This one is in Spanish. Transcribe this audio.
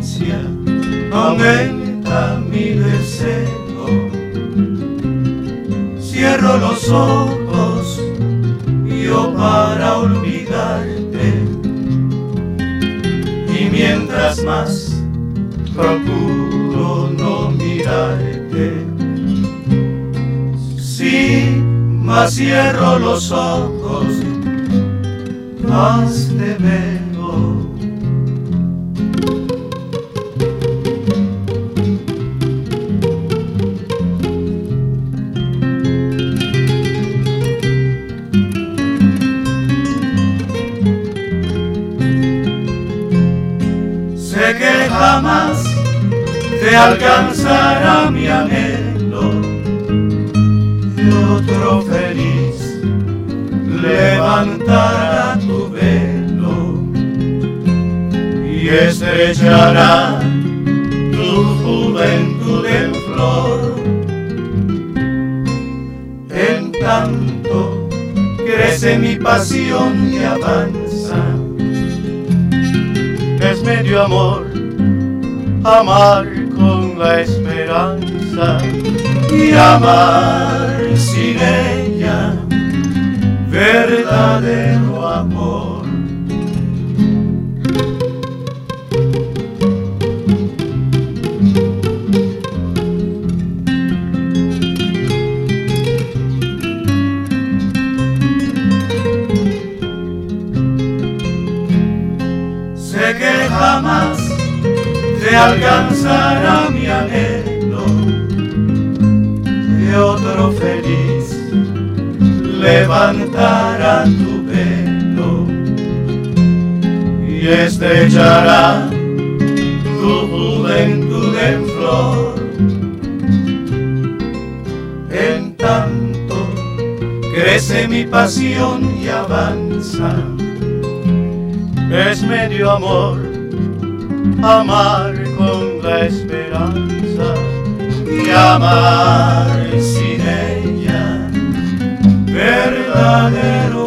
ausencia aumenta mi deseo. Cierro los ojos yo para olvidarte, y mientras más procuro no mirarte, sí, más cierro los ojos, más te veo. Sé que jamás te alcanzará mi anhelo de otro feliz levantará tu velo y estrechará tu juventud en flor. En tanto crece mi pasión y avanza. Es medio amor amar con la esperanza y amar sin ella, verdadero amor. Sé que jamás te alcanzará mi anhelo de otro feliz levantará tu velo y estrechará tu juventud en flor. En tanto crece mi pasión y avanza. Es medio amor amar con la esperanza y amar sin ella, verdadero